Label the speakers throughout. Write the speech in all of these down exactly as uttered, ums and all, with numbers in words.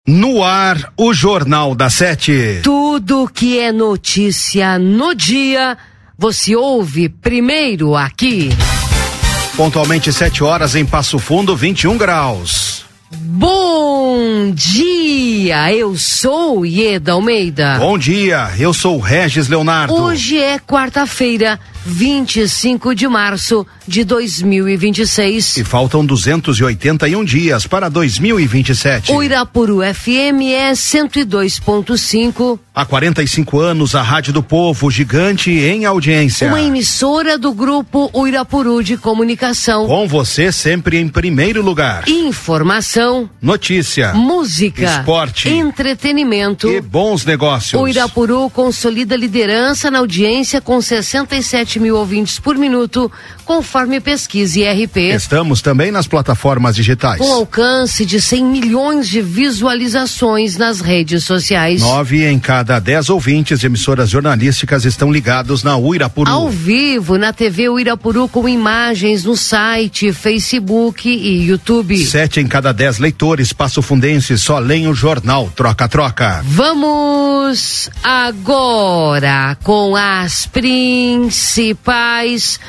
Speaker 1: No ar, o Jornal da Sete.
Speaker 2: Tudo que é notícia no dia, você ouve primeiro aqui.
Speaker 1: Pontualmente sete horas em Passo Fundo, vinte e um graus.
Speaker 2: Bom dia, eu sou Ieda Almeida.
Speaker 1: Bom dia, eu sou Regis Leonardo.
Speaker 2: Hoje é quarta-feira, vinte e cinco de março de dois mil e vinte e seis.
Speaker 1: E faltam duzentos e oitenta e um dias para dois mil e vinte e sete.
Speaker 2: O Irapuru F M é cento e dois ponto cinco.
Speaker 1: Há quarenta e cinco anos, a Rádio do Povo, gigante em audiência.
Speaker 2: Uma emissora do grupo Uirapuru de Comunicação.
Speaker 1: Com você sempre em primeiro lugar.
Speaker 2: Informação,
Speaker 1: notícia,
Speaker 2: música,
Speaker 1: esporte,
Speaker 2: entretenimento
Speaker 1: e bons negócios.
Speaker 2: O Irapuru consolida liderança na audiência com sessenta e sete mil ouvintes por minuto, conforme pesquisa I R P.
Speaker 1: Estamos também nas plataformas digitais.
Speaker 2: Com alcance de cem milhões de visualizações nas redes sociais.
Speaker 1: Nove em cada dez ouvintes de emissoras jornalísticas estão ligados na Uirapuru.
Speaker 2: Ao vivo na T V Uirapuru, com imagens no site, Facebook e YouTube.
Speaker 1: Sete em cada dez leitores passofundenses só leem o jornal Troca-Troca.
Speaker 2: Vamos agora com as principais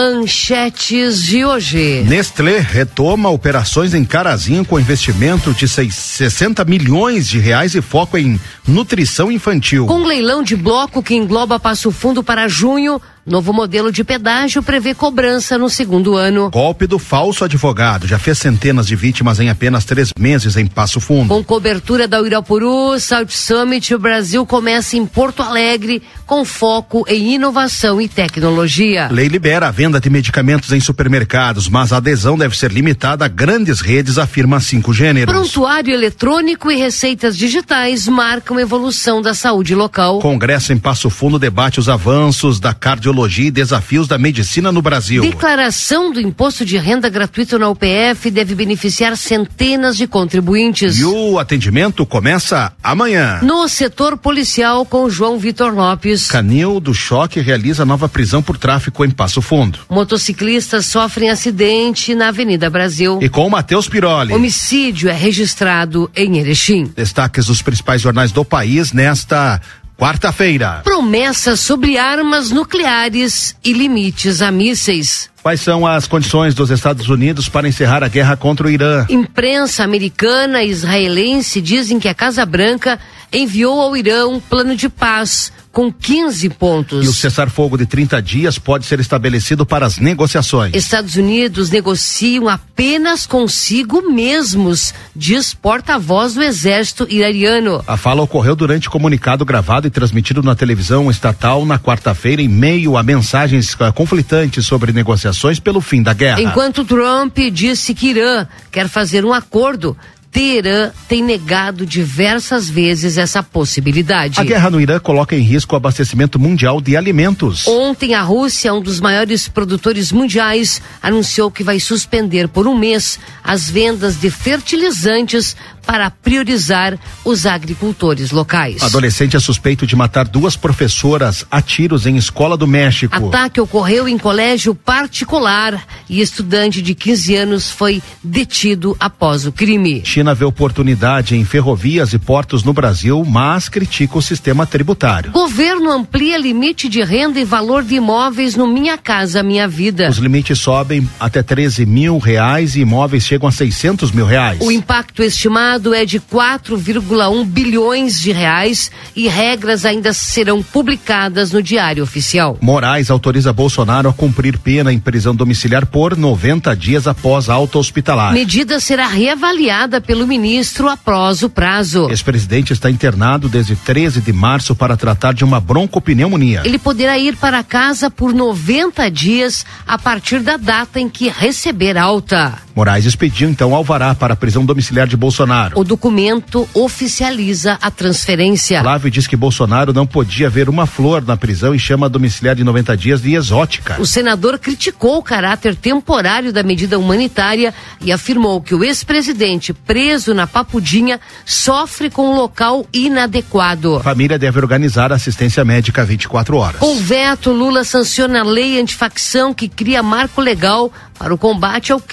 Speaker 2: manchetes de hoje.
Speaker 1: Nestlé retoma operações em Carazinho com investimento de sessenta milhões de reais e foco em nutrição infantil.
Speaker 2: Com leilão de bloco que engloba Passo Fundo para junho, novo modelo de pedágio prevê cobrança no segundo ano.
Speaker 1: Golpe do falso advogado já fez centenas de vítimas em apenas três meses em Passo Fundo.
Speaker 2: Com cobertura da Uirapuru, South Summit, o Brasil começa em Porto Alegre com foco em inovação e tecnologia.
Speaker 1: Lei libera a venda de medicamentos em supermercados, mas a adesão deve ser limitada a grandes redes, afirma Cinco Gêneros.
Speaker 2: Prontuário eletrônico e receitas digitais marcam a evolução da saúde local.
Speaker 1: Congresso em Passo Fundo debate os avanços da cardiologia e desafios da medicina no Brasil.
Speaker 2: Declaração do imposto de renda gratuito na U P F deve beneficiar centenas de contribuintes.
Speaker 1: E o atendimento começa amanhã.
Speaker 2: No setor policial, com João Vitor Lopes.
Speaker 1: Canil do Choque realiza nova prisão por tráfico em Passo Fundo.
Speaker 2: Motociclistas sofrem acidente na Avenida Brasil.
Speaker 1: E com Matheus Piroli.
Speaker 2: Homicídio é registrado em Erechim.
Speaker 1: Destaques dos principais jornais do país nesta quarta-feira.
Speaker 2: Promessas sobre armas nucleares e limites a mísseis.
Speaker 1: Quais são as condições dos Estados Unidos para encerrar a guerra contra o Irã?
Speaker 2: Imprensa americana e israelense dizem que a Casa Branca enviou ao Irã um plano de paz com quinze pontos.
Speaker 1: E o cessar-fogo de trinta dias pode ser estabelecido para as negociações.
Speaker 2: Estados Unidos negociam apenas consigo mesmos, diz porta-voz do exército iraniano.
Speaker 1: A fala ocorreu durante comunicado gravado e transmitido na televisão estatal na quarta-feira, em meio a mensagens conflitantes sobre negociações pelo fim da guerra.
Speaker 2: Enquanto Trump disse que Irã quer fazer um acordo, Teherã tem negado diversas vezes essa possibilidade.
Speaker 1: A guerra no Irã coloca em risco o abastecimento mundial de alimentos.
Speaker 2: Ontem, a Rússia, um dos maiores produtores mundiais, anunciou que vai suspender por um mês as vendas de fertilizantes para priorizar os agricultores locais.
Speaker 1: Adolescente é suspeito de matar duas professoras a tiros em escola do México.
Speaker 2: Ataque ocorreu em colégio particular e estudante de quinze anos foi detido após o crime.
Speaker 1: China vê oportunidade em ferrovias e portos no Brasil, mas critica o sistema tributário.
Speaker 2: Governo amplia limite de renda e valor de imóveis no Minha Casa Minha Vida.
Speaker 1: Os limites sobem até treze mil reais e imóveis chegam a seiscentos mil reais.
Speaker 2: O impacto estimado é de quatro vírgula um bilhões de reais e regras ainda serão publicadas no Diário Oficial.
Speaker 1: Moraes autoriza Bolsonaro a cumprir pena em prisão domiciliar por noventa dias após alta hospitalar.
Speaker 2: Medida será reavaliada pelo ministro após o prazo.
Speaker 1: Ex-presidente está internado desde treze de março para tratar de uma broncopneumonia.
Speaker 2: Ele poderá ir para casa por noventa dias a partir da data em que receber alta.
Speaker 1: Moraes expediu então alvará para a prisão domiciliar de Bolsonaro.
Speaker 2: O documento oficializa a transferência.
Speaker 1: Flávio diz que Bolsonaro não podia ver uma flor na prisão e chama a domiciliar de noventa dias de exótica.
Speaker 2: O senador criticou o caráter temporário da medida humanitária e afirmou que o ex-presidente preso na Papudinha sofre com um local inadequado.
Speaker 1: A família deve organizar assistência médica vinte e quatro horas.
Speaker 2: Com veto, Lula sanciona a lei antifacção que cria marco legal para o combate ao crime organizado.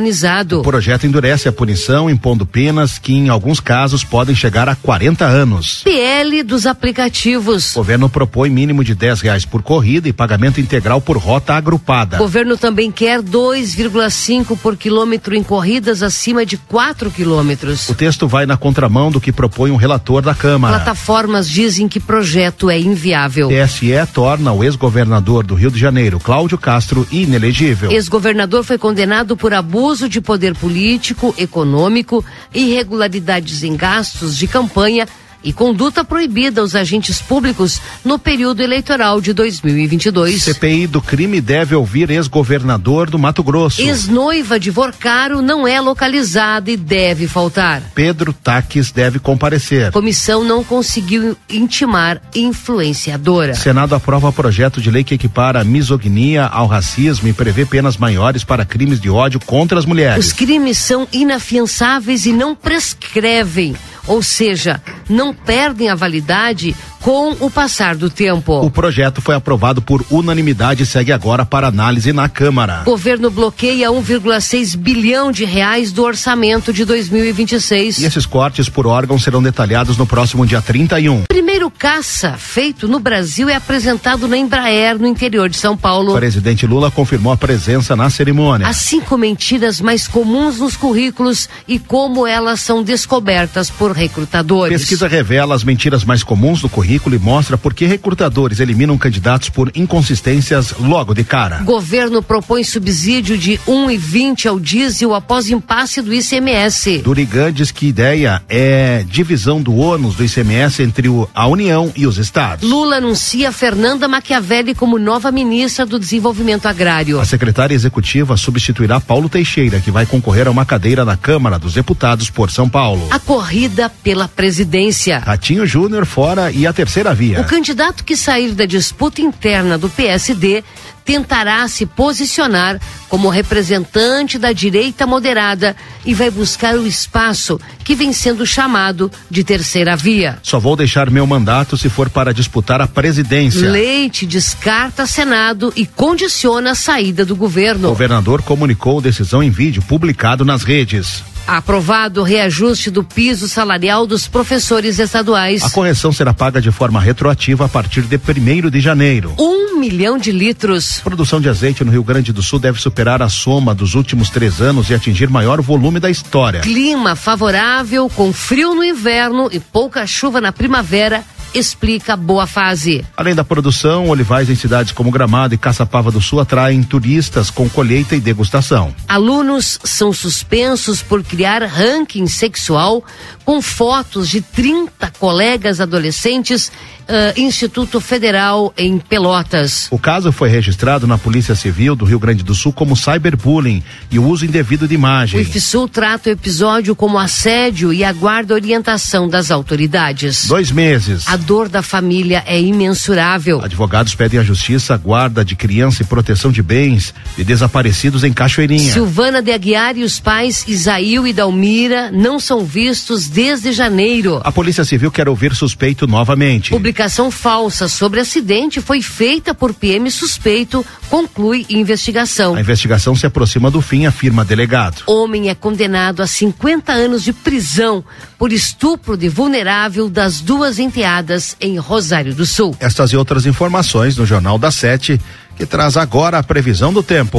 Speaker 2: organizado.
Speaker 1: O projeto endurece a punição, impondo penas que em alguns casos podem chegar a quarenta anos.
Speaker 2: P L dos aplicativos.
Speaker 1: O governo propõe mínimo de dez reais por corrida e pagamento integral por rota agrupada.
Speaker 2: O governo também quer dois vírgula cinco por quilômetro em corridas acima de quatro quilômetros.
Speaker 1: O texto vai na contramão do que propõe o relator da Câmara.
Speaker 2: Plataformas dizem que projeto é inviável.
Speaker 1: T S E torna o ex-governador do Rio de Janeiro, Cláudio Castro, inelegível.
Speaker 2: Ex-governador foi condenado por abuso de poder político, econômico, irregularidades em gastos de campanha e conduta proibida aos agentes públicos no período eleitoral de dois mil e vinte e dois.
Speaker 1: C P I do crime deve ouvir ex-governador do Mato Grosso.
Speaker 2: Ex-noiva de Vorcaro não é localizada e deve faltar.
Speaker 1: Pedro Taques deve comparecer.
Speaker 2: Comissão não conseguiu intimar influenciadora.
Speaker 1: Senado aprova projeto de lei que equipara a misoginia ao racismo e prevê penas maiores para crimes de ódio contra as mulheres.
Speaker 2: Os crimes são inafiançáveis e não prescrevem. Ou seja, não perdem a validade com o passar do tempo.
Speaker 1: O projeto foi aprovado por unanimidade e segue agora para análise na Câmara.
Speaker 2: Governo bloqueia um vírgula seis bilhão de reais do orçamento de dois mil e vinte e seis.
Speaker 1: E esses cortes por órgão serão detalhados no próximo dia trinta e um.
Speaker 2: Primeiro caça feito no Brasil é apresentado na Embraer, no interior de São Paulo.
Speaker 1: O presidente Lula confirmou a presença na cerimônia.
Speaker 2: As cinco mentiras mais comuns nos currículos e como elas são descobertas por recrutadores.
Speaker 1: Pesquisa revela as mentiras mais comuns do currículo e mostra por que recrutadores eliminam candidatos por inconsistências logo de cara.
Speaker 2: Governo propõe subsídio de um real e vinte centavos ao diesel após impasse do I C M S.
Speaker 1: Durigan diz que ideia é divisão do ônus do I C M S entre o, a União e os estados.
Speaker 2: Lula anuncia Fernanda Machiavelli como nova ministra do Desenvolvimento Agrário.
Speaker 1: A secretária executiva substituirá Paulo Teixeira, que vai concorrer a uma cadeira na Câmara dos Deputados por São Paulo.
Speaker 2: A corrida pela presidência.
Speaker 1: Ratinho Júnior fora e a terceira via.
Speaker 2: O candidato que sair da disputa interna do P S D tentará se posicionar como representante da direita moderada e vai buscar o espaço que vem sendo chamado de terceira via.
Speaker 1: Só vou deixar meu mandato se for para disputar a presidência.
Speaker 2: Leite descarta Senado e condiciona a saída do governo.
Speaker 1: O governador comunicou decisão em vídeo publicado nas redes.
Speaker 2: Aprovado o reajuste do piso salarial dos professores estaduais.
Speaker 1: A correção será paga de forma retroativa a partir de primeiro de janeiro.
Speaker 2: Um milhão de litros.
Speaker 1: A produção de azeite no Rio Grande do Sul deve superar a soma dos últimos três anos e atingir maior volume da história.
Speaker 2: Clima favorável, com frio no inverno e pouca chuva na primavera, explica boa fase.
Speaker 1: Além da produção, olivais em cidades como Gramado e Caçapava do Sul atraem turistas com colheita e degustação.
Speaker 2: Alunos são suspensos por criar ranking sexual com fotos de trinta colegas adolescentes, uh, Instituto Federal em Pelotas.
Speaker 1: O caso foi registrado na Polícia Civil do Rio Grande do Sul como cyberbullying e o uso indevido de imagem.
Speaker 2: O IFSUL trata o episódio como assédio e aguarda orientação das autoridades.
Speaker 1: Dois meses.
Speaker 2: A dor da família é imensurável.
Speaker 1: Advogados pedem à justiça a guarda de criança e proteção de bens de desaparecidos em Cachoeirinha.
Speaker 2: Silvana de Aguiar e os pais Isaíl e Dalmira não são vistos desde janeiro.
Speaker 1: A Polícia Civil quer ouvir suspeito novamente.
Speaker 2: Publicação falsa sobre acidente foi feita por P M suspeito, conclui investigação.
Speaker 1: A investigação se aproxima do fim, afirma delegado.
Speaker 2: Homem é condenado a cinquenta anos de prisão por estupro de vulnerável das duas enteadas em Rosário do Sul.
Speaker 1: Estas e outras informações no Jornal da Sete, que traz agora a previsão do tempo.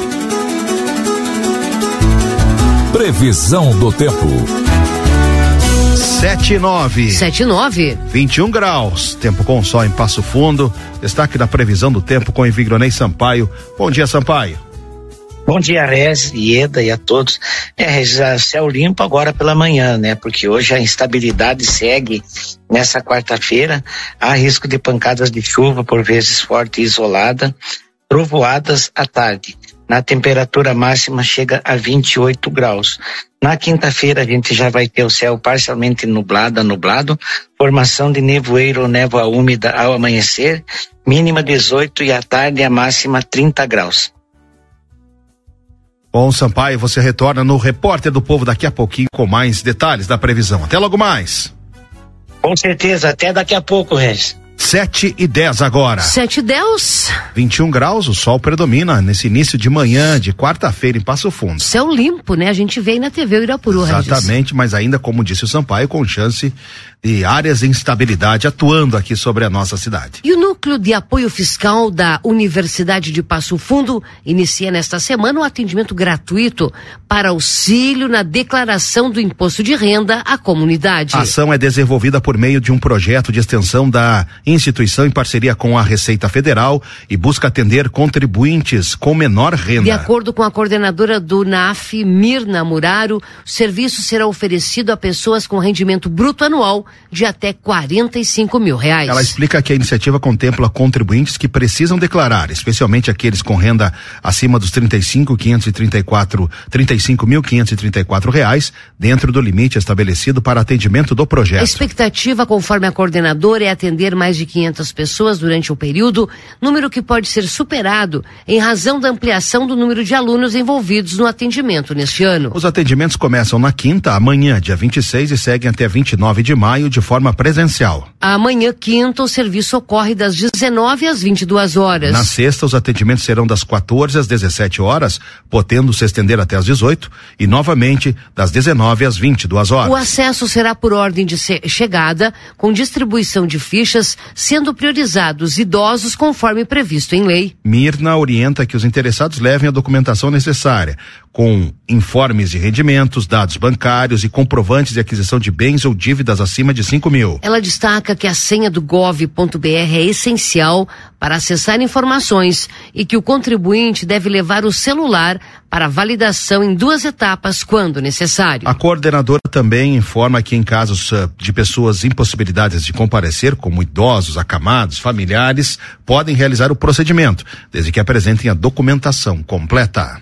Speaker 3: Previsão do tempo.
Speaker 1: Sete e nove.
Speaker 2: Sete e nove.
Speaker 1: vinte e um graus. Tempo com sol em Passo Fundo. Destaque na previsão do tempo com Evigronei Sampaio. Bom dia, Sampaio.
Speaker 4: Bom dia, Rez, Ieda e a todos. É, Rez, céu limpo agora pela manhã, né? Porque hoje a instabilidade segue nessa quarta-feira. Há risco de pancadas de chuva, por vezes forte e isolada, trovoadas à tarde. Na temperatura máxima chega a vinte e oito graus. Na quinta-feira a gente já vai ter o céu parcialmente nublado a nublado, formação de nevoeiro ou névoa úmida ao amanhecer, mínima dezoito e à tarde a máxima trinta graus.
Speaker 1: Bom, Sampaio, você retorna no Repórter do Povo daqui a pouquinho com mais detalhes da previsão. Até logo mais.
Speaker 4: Com certeza, até daqui a pouco, Regis.
Speaker 1: Sete e dez agora.
Speaker 2: Sete e dez.
Speaker 1: vinte e um graus, o sol predomina nesse início de manhã de quarta-feira em Passo Fundo.
Speaker 2: Céu limpo, né? A gente vê aí na T V o Irapuru,
Speaker 1: exatamente, Regis. Mas ainda, como disse o Sampaio, com chance de áreas de instabilidade atuando aqui sobre a nossa cidade.
Speaker 2: E o Núcleo de Apoio Fiscal da Universidade de Passo Fundo inicia nesta semana um atendimento gratuito para auxílio na declaração do imposto de renda à comunidade.
Speaker 1: A ação é desenvolvida por meio de um projeto de extensão da instituição em parceria com a Receita Federal e busca atender contribuintes com menor renda.
Speaker 2: De acordo com a coordenadora do N A F, Mirna Muraro, o serviço será oferecido a pessoas com rendimento bruto anual de até quarenta e cinco mil reais.
Speaker 1: Ela explica que a iniciativa contempla contribuintes que precisam declarar, especialmente aqueles com renda acima dos trinta e cinco, quinhentos e trinta e quatro, trinta e cinco mil quinhentos e trinta e quatro reais, dentro do limite estabelecido para atendimento do projeto.
Speaker 2: A expectativa, conforme a coordenadora, é atender mais de quinhentas pessoas durante o período, número que pode ser superado em razão da ampliação do número de alunos envolvidos no atendimento neste ano.
Speaker 1: Os atendimentos começam na quinta, amanhã, dia vinte e seis, e seguem até vinte e nove de maio de forma presencial.
Speaker 2: Amanhã, quinta, o serviço ocorre das dezenove às vinte e duas horas.
Speaker 1: Na sexta, os atendimentos serão das quatorze às dezessete horas, podendo se estender até às dezoito, e novamente das dezenove às vinte e duas horas.
Speaker 2: O acesso será por ordem de chegada, com distribuição de fichas, sendo priorizados idosos conforme previsto em lei.
Speaker 1: Mirna orienta que os interessados levem a documentação necessária, com informes de rendimentos, dados bancários e comprovantes de aquisição de bens ou dívidas acima de cinco mil.
Speaker 2: Ela destaca que a senha do gov ponto br é essencial para acessar informações e que o contribuinte deve levar o celular para validação em duas etapas quando necessário.
Speaker 1: A coordenadora também informa que em casos uh, de pessoas impossibilidades de comparecer, como idosos, acamados, familiares, podem realizar o procedimento, desde que apresentem a documentação completa.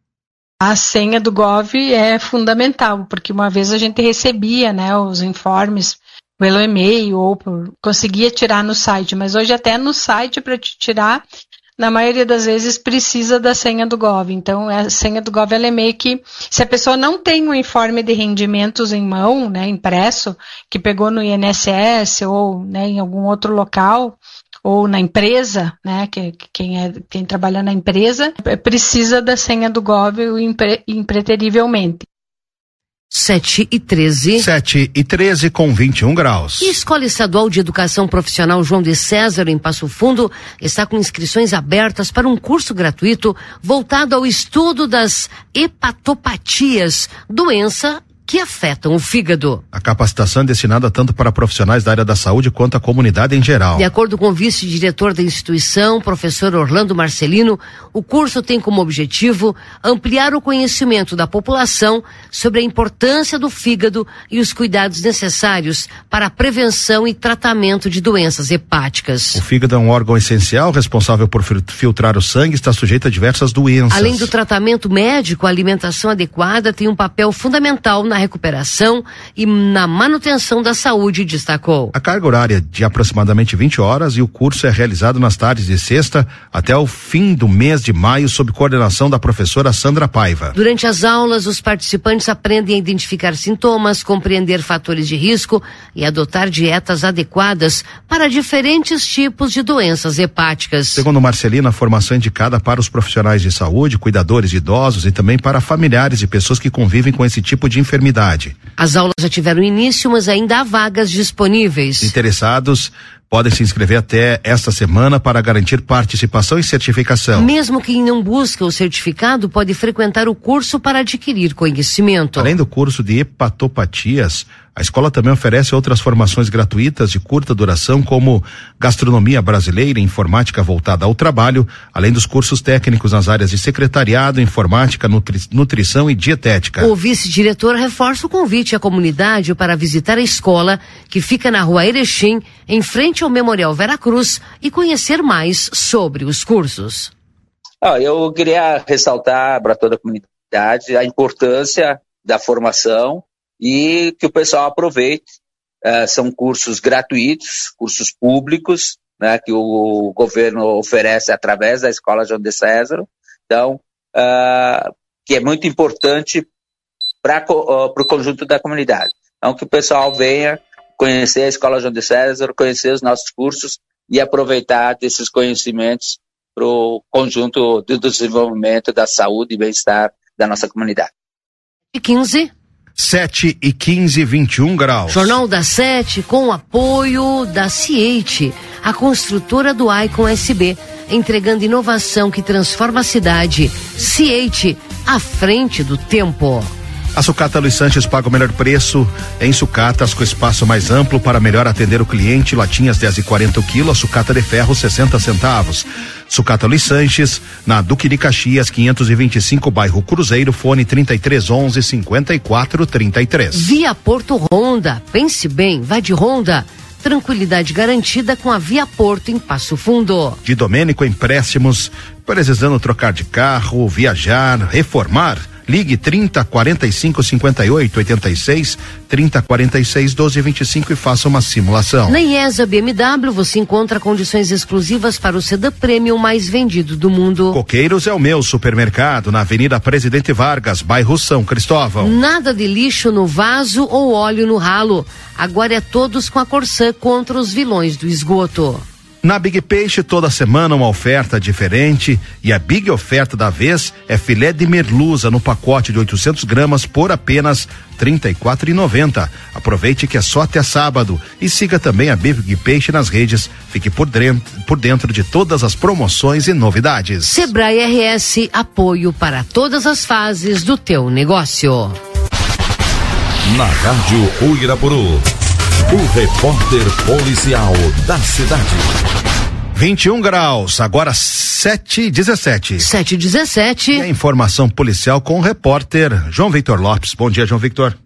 Speaker 3: A senha do Gov é fundamental, porque uma vez a gente recebia, né, os informes pelo e-mail ou por, conseguia tirar no site, mas hoje até no site para te tirar, na maioria das vezes precisa da senha do Gov. Então a senha do Gov ela é meio que, se a pessoa não tem um informe de rendimentos em mão, né, impresso, que pegou no I N S S ou, né, em algum outro local, ou na empresa, né, que, quem, é, quem trabalha na empresa, precisa da senha do Gov impre, impreterivelmente.
Speaker 2: Sete e treze.
Speaker 1: Sete e treze com vinte e um graus.
Speaker 2: E Escola Estadual de Educação Profissional João de César, em Passo Fundo, está com inscrições abertas para um curso gratuito voltado ao estudo das hepatopatias, doença que afetam o fígado.
Speaker 1: A capacitação é destinada tanto para profissionais da área da saúde quanto à comunidade em geral.
Speaker 2: De acordo com o vice-diretor da instituição, professor Orlando Marcelino, o curso tem como objetivo ampliar o conhecimento da população sobre a importância do fígado e os cuidados necessários para a prevenção e tratamento de doenças hepáticas.
Speaker 1: O fígado é um órgão essencial responsável por filtrar o sangue e está sujeito a diversas doenças.
Speaker 2: Além do tratamento médico, a alimentação adequada tem um papel fundamental na recuperação e na manutenção da saúde, destacou.
Speaker 1: A carga horária de aproximadamente vinte horas e o curso é realizado nas tardes de sexta até o fim do mês de maio sob coordenação da professora Sandra Paiva.
Speaker 2: Durante as aulas, os participantes aprendem a identificar sintomas, compreender fatores de risco e adotar dietas adequadas para diferentes tipos de doenças hepáticas.
Speaker 1: Segundo Marcelina, a formação é indicada para os profissionais de saúde, cuidadores de idosos e também para familiares e pessoas que convivem com esse tipo de enfermidade.
Speaker 2: As aulas já tiveram início, mas ainda há vagas disponíveis.
Speaker 1: Interessados podem se inscrever até esta semana para garantir participação e certificação.
Speaker 2: Mesmo quem não busca o certificado pode frequentar o curso para adquirir conhecimento.
Speaker 1: Além do curso de hepatopatias, a escola também oferece outras formações gratuitas de curta duração, como gastronomia brasileira e informática voltada ao trabalho, além dos cursos técnicos nas áreas de secretariado, informática, nutri, nutrição e dietética.
Speaker 2: O vice-diretor reforça o convite à comunidade para visitar a escola, que fica na rua Erechim, em frente ao Memorial Vera Cruz, e conhecer mais sobre os cursos.
Speaker 5: Ah, eu queria ressaltar para toda a comunidade a importância da formação e que o pessoal aproveite. Uh, são cursos gratuitos, cursos públicos, né, que o governo oferece através da Escola João de César. Então, uh, que é muito importante para uh, o conjunto da comunidade. Então, que o pessoal venha conhecer a Escola João de César, conhecer os nossos cursos, e aproveitar desses conhecimentos para o conjunto do desenvolvimento da saúde e bem-estar da nossa comunidade.
Speaker 2: E quinze.
Speaker 1: sete e quinze, vinte e um graus.
Speaker 2: Jornal da Sete com o apoio da Ciate, a construtora do Icon S B, entregando inovação que transforma a cidade. Ciate, à frente do tempo.
Speaker 1: A Sucata Luiz Sanches paga o melhor preço em sucatas, com espaço mais amplo para melhor atender o cliente. Latinhas dez e quarenta o quilo, a sucata de ferro sessenta centavos. Sucata Luiz Sanches, na Duque de Caxias, quinhentos e vinte e cinco, bairro Cruzeiro, fone trinta e três onze, cinquenta e quatro trinta e três.
Speaker 2: Via Porto Honda, pense bem, vá de Honda. Tranquilidade garantida com a Via Porto em Passo Fundo.
Speaker 1: De Domênico Empréstimos, precisando trocar de carro, viajar, reformar. Ligue trinta, quarenta e cinco, cinquenta e oito, oitenta e seis, trinta, quarenta e seis, doze, vinte e cinco e faça uma simulação.
Speaker 2: Na IESA B M W você encontra condições exclusivas para o sedã premium mais vendido do mundo.
Speaker 1: Coqueiros é o meu supermercado, na Avenida Presidente Vargas, bairro São Cristóvão.
Speaker 2: Nada de lixo no vaso ou óleo no ralo. Agora é todos com a Corsã contra os vilões do esgoto.
Speaker 1: Na Big Peixe, toda semana uma oferta diferente, e a big oferta da vez é filé de merluza no pacote de oitocentos gramas por apenas trinta e quatro reais e noventa centavos. Aproveite que é só até sábado e siga também a Big Peixe nas redes. Fique por dentro, por dentro de todas as promoções e novidades.
Speaker 2: Sebrae R S, apoio para todas as fases do teu negócio.
Speaker 6: Na Rádio Uirapuru, o repórter policial da cidade.
Speaker 1: vinte e um graus, agora sete e dezessete.
Speaker 2: sete e dezessete.
Speaker 1: E a informação policial com o repórter João Victor Lopes. Bom dia, João Victor.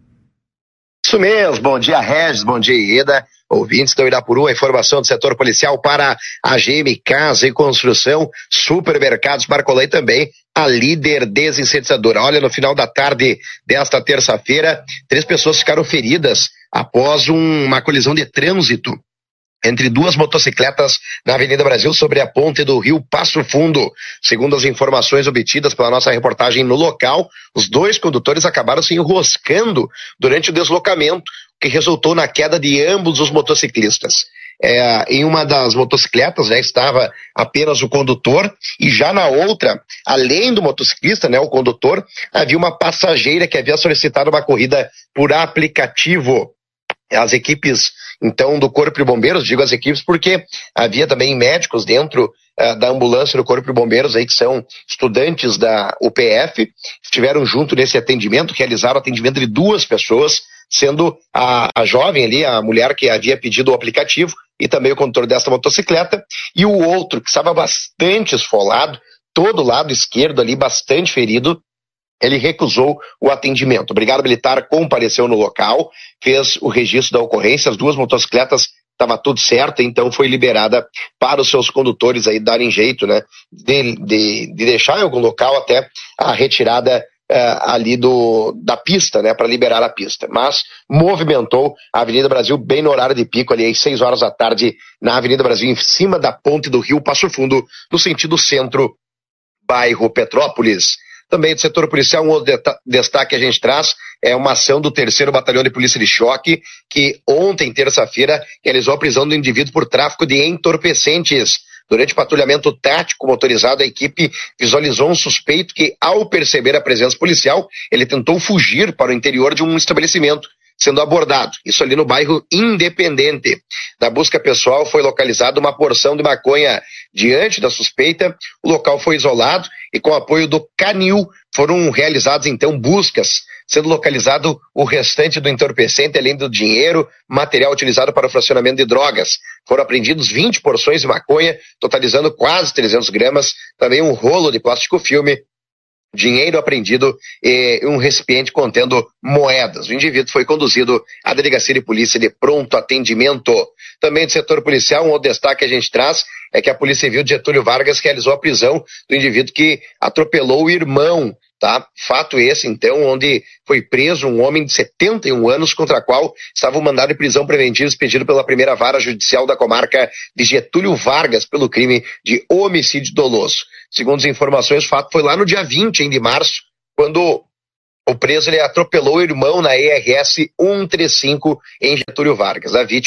Speaker 7: Isso mesmo, bom dia, Regis, bom dia, Ieda. Ouvintes do Irapuru, a informação do setor policial para a G M Casa e Construção, Supermercados Marcolã e também a Líder Desinsetizadora. Olha, no final da tarde desta terça-feira, três pessoas ficaram feridas após um, uma colisão de trânsito entre duas motocicletas na Avenida Brasil sobre a ponte do Rio Passo Fundo. Segundo as informações obtidas pela nossa reportagem no local, os dois condutores acabaram se enroscando durante o deslocamento, que resultou na queda de ambos os motociclistas. É, em uma das motocicletas, né, estava apenas o condutor, e já na outra, além do motociclista, né, o condutor, havia uma passageira que havia solicitado uma corrida por aplicativo. As equipes, então, do Corpo de Bombeiros, digo as equipes porque havia também médicos dentro uh, da ambulância do Corpo de Bombeiros, aí, que são estudantes da U P F, estiveram junto nesse atendimento, realizaram atendimento de duas pessoas, sendo a, a jovem ali, a mulher que havia pedido o aplicativo, e também o condutor desta motocicleta, e o outro, que estava bastante esfolado, todo o lado esquerdo ali, bastante ferido, ele recusou o atendimento. O brigada militar compareceu no local, fez o registro da ocorrência, as duas motocicletas estava tudo certo, então foi liberada para os seus condutores aí darem jeito, né, de, de, de deixar em algum local até a retirada uh, ali do, da pista, né, para liberar a pista. Mas movimentou a Avenida Brasil bem no horário de pico, ali às seis horas da tarde, na Avenida Brasil, em cima da ponte do Rio Passo Fundo, no sentido centro, bairro Petrópolis. Também do setor policial, um outro destaque que a gente traz é uma ação do terceiro Batalhão de Polícia de Choque, que ontem, terça-feira, realizou a prisão do indivíduo por tráfico de entorpecentes. Durante o patrulhamento tático motorizado, a equipe visualizou um suspeito que, ao perceber a presença policial, ele tentou fugir para o interior de um estabelecimento, sendo abordado, isso ali no bairro Independente. Na busca pessoal foi localizada uma porção de maconha. Diante da suspeita, o local foi isolado e, com o apoio do Canil, foram realizadas então buscas, sendo localizado o restante do entorpecente, além do dinheiro, material utilizado para o fracionamento de drogas. Foram apreendidos vinte porções de maconha, totalizando quase trezentos gramas, também um rolo de plástico filme, dinheiro apreendido e um recipiente contendo moedas. O indivíduo foi conduzido à delegacia de polícia de pronto atendimento. Também do setor policial, um outro destaque que a gente traz é que a Polícia Civil de Getúlio Vargas realizou a prisão do indivíduo que atropelou o irmão, tá? Fato esse, então, onde foi preso um homem de setenta e um anos, contra o qual estava um mandado de prisão preventiva expedido pela primeira vara judicial da comarca de Getúlio Vargas pelo crime de homicídio doloso. Segundo as informações, o fato foi lá no dia vinte de março, quando o preso ele atropelou o irmão na E R S cento e trinta e cinco em Getúlio Vargas. A vítima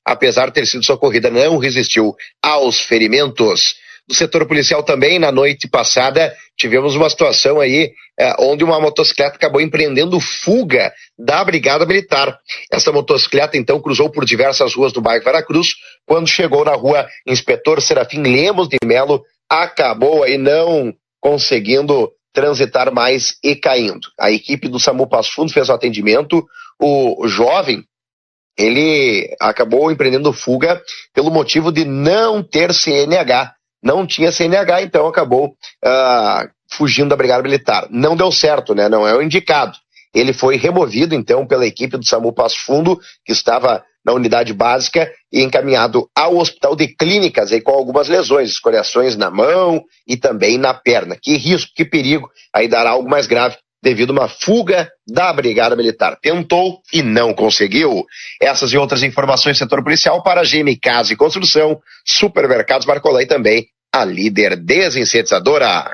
Speaker 7: apesar de ter sido socorrida, não resistiu aos ferimentos. Do setor policial também, na noite passada, tivemos uma situação aí eh, onde uma motocicleta acabou empreendendo fuga da Brigada Militar. Essa motocicleta, então, cruzou por diversas ruas do bairro Veracruz. Quando chegou na rua Inspetor Serafim Lemos de Melo, acabou aí não conseguindo transitar mais e caindo. A equipe do SAMU Passo Fundo fez o atendimento. O jovem, ele acabou empreendendo fuga pelo motivo de não ter C N H. Não tinha C N H, então acabou uh, fugindo da Brigada Militar. Não deu certo, né? Não é o indicado. Ele foi removido, então, pela equipe do SAMU Passo Fundo, que estava na unidade básica, e encaminhado ao Hospital de Clínicas, aí, com algumas lesões, escoriações na mão e também na perna. Que risco, que perigo, aí dará algo mais grave, devido a uma fuga da Brigada Militar. Tentou e não conseguiu. Essas e outras informações do setor policial para a G M Casa e Construção, Supermercados Marcolã e também a líder desinsetizadora.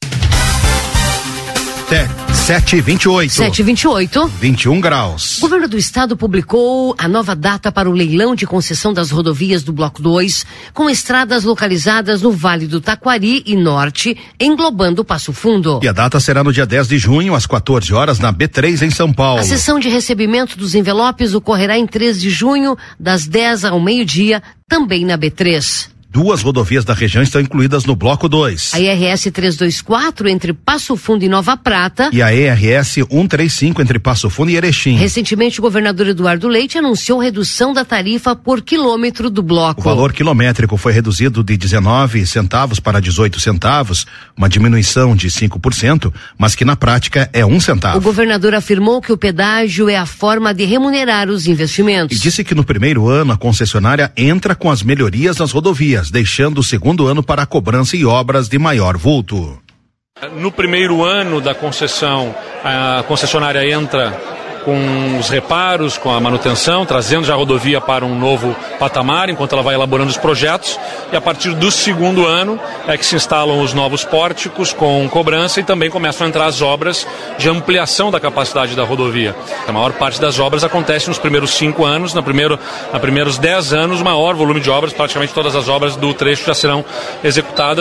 Speaker 1: sete e vinte e oito.
Speaker 2: sete e vinte e oito.
Speaker 1: vinte e um graus.
Speaker 2: O governo do estado publicou a nova data para o leilão de concessão das rodovias do Bloco dois, com estradas localizadas no Vale do Taquari e Norte, englobando Passo Fundo.
Speaker 1: E a data será no dia dez de junho, às quatorze horas, na B três, em São Paulo.
Speaker 2: A sessão de recebimento dos envelopes ocorrerá em três de junho, das dez ao meio-dia, também na B três.
Speaker 1: Duas rodovias da região estão incluídas no Bloco dois.
Speaker 2: A I R S trezentos e vinte e quatro entre Passo Fundo e Nova Prata.
Speaker 1: E a E R S cento e trinta e cinco entre Passo Fundo e Erechim.
Speaker 2: Recentemente, o governador Eduardo Leite anunciou redução da tarifa por quilômetro do bloco.
Speaker 1: O valor quilométrico foi reduzido de dezenove centavos para dezoito centavos, uma diminuição de cinco por cento, mas que na prática é um centavo.
Speaker 2: O governador afirmou que o pedágio é a forma de remunerar os investimentos.
Speaker 1: E disse que no primeiro ano a concessionária entra com as melhorias nas rodovias, deixando o segundo ano para a cobrança e obras de maior vulto.
Speaker 8: No primeiro ano da concessão, a concessionária entra com os reparos, com a manutenção, trazendo já a rodovia para um novo patamar, enquanto ela vai elaborando os projetos, e a partir do segundo ano é que se instalam os novos pórticos com cobrança e também começam a entrar as obras de ampliação da capacidade da rodovia. A maior parte das obras acontece nos primeiros cinco anos, na primeiro, na primeiros dez anos, maior volume de obras, praticamente todas as obras do trecho já serão executadas.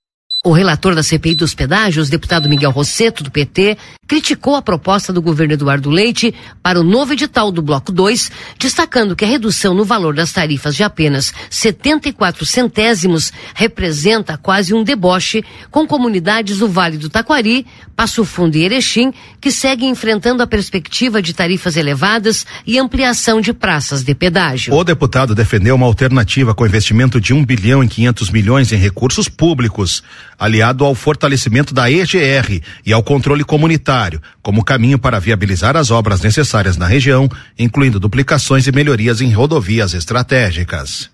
Speaker 2: O relator da C P I dos pedágios, deputado Miguel Rosseto, do P T, criticou a proposta do governo Eduardo Leite para o novo edital do Bloco dois, destacando que a redução no valor das tarifas de apenas setenta e quatro centésimos representa quase um deboche com comunidades do Vale do Taquari, Passo Fundo e Erechim, que seguem enfrentando a perspectiva de tarifas elevadas e ampliação de praças de pedágio.
Speaker 1: O deputado defendeu uma alternativa com investimento de um bilhão e quinhentos milhões em recursos públicos, aliado ao fortalecimento da E G R e ao controle comunitário, como caminho para viabilizar as obras necessárias na região, incluindo duplicações e melhorias em rodovias estratégicas.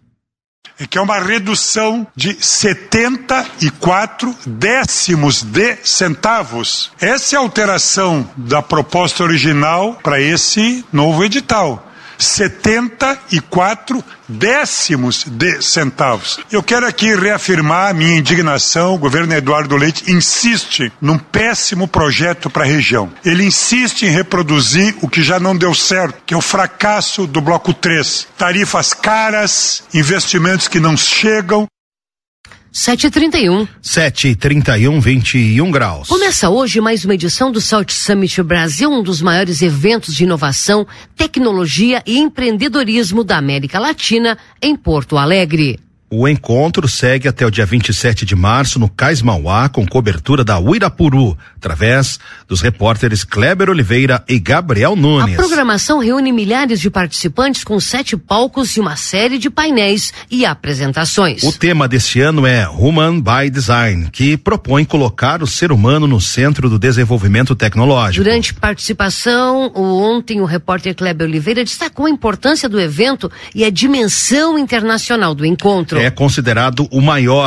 Speaker 9: É que é uma redução de setenta e quatro décimos de centavos. Essa é a alteração da proposta original para esse novo edital. setenta e quatro décimos de centavos. Eu quero aqui reafirmar a minha indignação. O governo Eduardo Leite insiste num péssimo projeto para a região. Ele insiste em reproduzir o que já não deu certo, que é o fracasso do Bloco três. Tarifas caras, investimentos que não chegam.
Speaker 2: sete e trinta e um.
Speaker 1: sete e trinta e um, vinte e um graus.
Speaker 2: Começa hoje mais uma edição do South Summit Brasil, um dos maiores eventos de inovação, tecnologia e empreendedorismo da América Latina, em Porto Alegre.
Speaker 1: O encontro segue até o dia vinte e sete de março no Cais Mauá, com cobertura da Uirapuru, através dos repórteres Kleber Oliveira e Gabriel Nunes.
Speaker 2: A programação reúne milhares de participantes com sete palcos e uma série de painéis e apresentações.
Speaker 1: O tema deste ano é Human by Design, que propõe colocar o ser humano no centro do desenvolvimento tecnológico.
Speaker 2: Durante participação, ontem o repórter Kleber Oliveira destacou a importância do evento e a dimensão internacional do encontro.
Speaker 1: É considerado o maior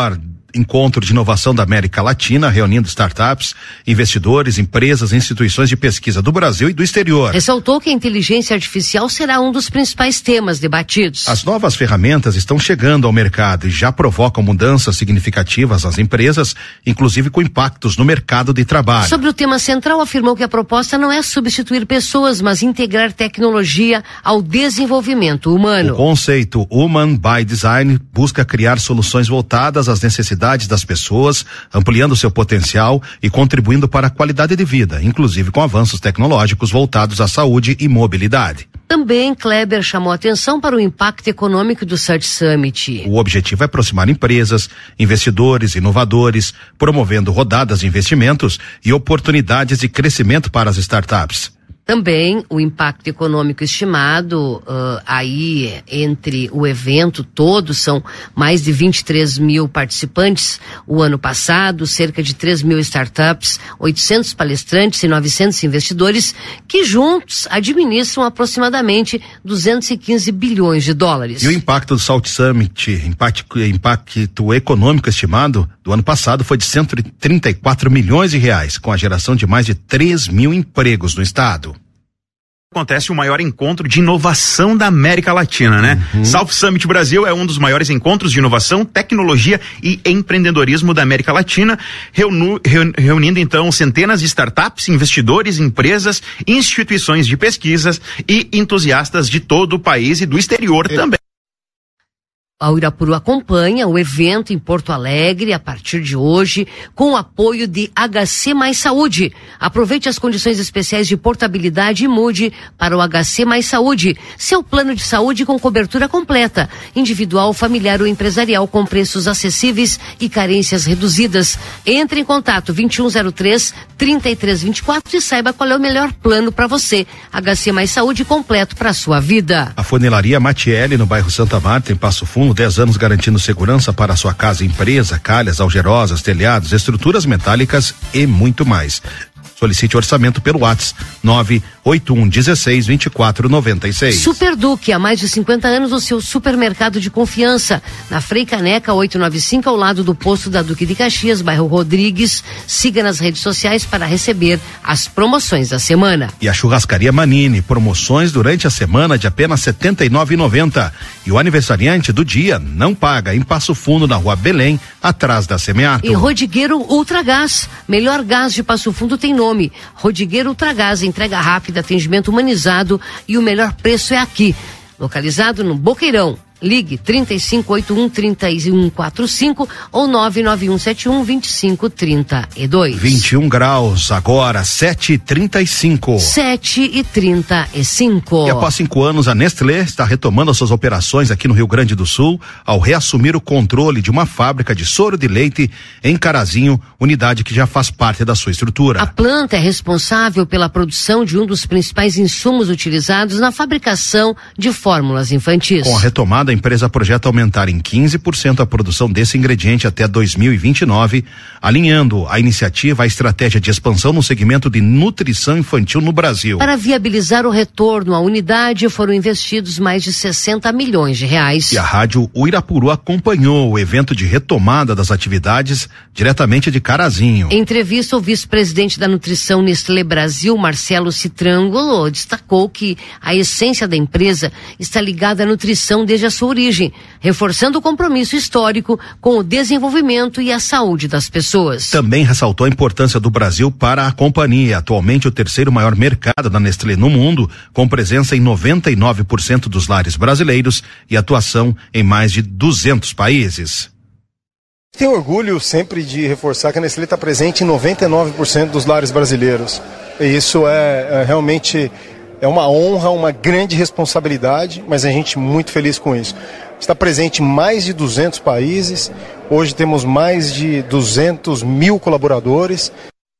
Speaker 1: encontro de inovação da América Latina, reunindo startups, investidores, empresas, instituições de pesquisa do Brasil e do exterior.
Speaker 2: Ressaltou que a inteligência artificial será um dos principais temas debatidos.
Speaker 1: As novas ferramentas estão chegando ao mercado e já provocam mudanças significativas nas empresas, inclusive com impactos no mercado de trabalho.
Speaker 2: Sobre o tema central, afirmou que a proposta não é substituir pessoas, mas integrar tecnologia ao desenvolvimento humano.
Speaker 1: O conceito Human by Design busca criar soluções voltadas às necessidades das pessoas, ampliando seu potencial e contribuindo para a qualidade de vida, inclusive com avanços tecnológicos voltados à saúde e mobilidade.
Speaker 2: Também Kleber chamou atenção para o impacto econômico do Search Summit.
Speaker 1: O objetivo é aproximar empresas, investidores, inovadores, promovendo rodadas de investimentos e oportunidades de crescimento para as startups.
Speaker 2: Também o impacto econômico estimado uh, aí entre o evento todo são mais de vinte e três mil participantes o ano passado, cerca de três mil startups, oitocentos palestrantes e novecentos investidores que juntos administram aproximadamente duzentos e quinze bilhões de dólares.
Speaker 1: E o impacto do Salt Summit, impacto, impacto econômico estimado do ano passado foi de cento e trinta e quatro milhões de reais, com a geração de mais de três mil empregos no estado.
Speaker 10: Acontece o maior encontro de inovação da América Latina, né? Uhum. South Summit Brasil é um dos maiores encontros de inovação, tecnologia e empreendedorismo da América Latina, reunu, reunindo então centenas de startups, investidores, empresas, instituições de pesquisas e entusiastas de todo o país e do exterior é. também.
Speaker 2: A Uirapuru acompanha o evento em Porto Alegre a partir de hoje com o apoio de H C Mais Saúde. Aproveite as condições especiais de portabilidade e mude para o H C Mais Saúde, seu plano de saúde com cobertura completa, individual, familiar ou empresarial com preços acessíveis e carências reduzidas. Entre em contato vinte e um zero três, trinta e três vinte e quatro e saiba qual é o melhor plano para você. H C Mais Saúde completo para a sua vida.
Speaker 1: A Funilaria Matielli no bairro Santa Marta, em Passo Fundo, dez anos garantindo segurança para a sua casa e empresa, calhas, algerosas, telhados, estruturas metálicas e muito mais. Solicite orçamento pelo WhatsApp nove oito um dezesseis vinte e quatro noventa e seis.
Speaker 2: Super Duque, há mais de cinquenta anos, o seu supermercado de confiança. Na Frei Caneca oitocentos e noventa e cinco, ao lado do posto da Duque de Caxias, bairro Rodrigues. Siga nas redes sociais para receber as promoções da semana.
Speaker 1: E a Churrascaria Manini, promoções durante a semana de apenas setenta e nove reais e noventa centavos. E o aniversariante do dia não paga, em Passo Fundo, na Rua Belém, atrás da Semeato.
Speaker 2: E Rodrigueiro Ultragás, melhor gás de Passo Fundo tem nome. Rodrigueiro Ultragás, entrega rápida, atendimento humanizado e o melhor preço é aqui. Localizado no Boqueirão. Ligue trinta e cinco oitenta e um, trinta e um quarenta e cinco ou nove nove um sete um, vinte e cinco trinta e dois.
Speaker 1: vinte e um graus, agora sete e trinta e cinco.
Speaker 2: sete e trinta e cinco.
Speaker 1: E após cinco anos, a Nestlé está retomando as suas operações aqui no Rio Grande do Sul ao reassumir o controle de uma fábrica de soro de leite em Carazinho, unidade que já faz parte da sua estrutura.
Speaker 2: A planta é responsável pela produção de um dos principais insumos utilizados na fabricação de fórmulas infantis.
Speaker 1: Com a retomada, a empresa projeta aumentar em quinze por cento a produção desse ingrediente até dois mil e vinte e nove, alinhando a iniciativa à estratégia de expansão no segmento de nutrição infantil no Brasil.
Speaker 2: Para viabilizar o retorno à unidade, foram investidos mais de sessenta milhões de reais.
Speaker 1: E a Rádio Uirapuru acompanhou o evento de retomada das atividades diretamente de Carazinho.
Speaker 2: Em entrevista, o vice-presidente da Nutrição Nestlé Brasil, Marcelo Citrangolo, destacou que a essência da empresa está ligada à nutrição desde a sua origem, reforçando o compromisso histórico com o desenvolvimento e a saúde das pessoas.
Speaker 1: Também ressaltou a importância do Brasil para a companhia, atualmente o terceiro maior mercado da Nestlé no mundo, com presença em noventa e nove por cento dos lares brasileiros e atuação em mais de duzentos países.
Speaker 11: Tenho orgulho sempre de reforçar que a Nestlé está presente em noventa e nove por cento dos lares brasileiros. E isso é, é realmente é uma honra, uma grande responsabilidade, mas a gente muito feliz com isso. Está presente em mais de duzentos países, hoje temos mais de duzentos mil colaboradores.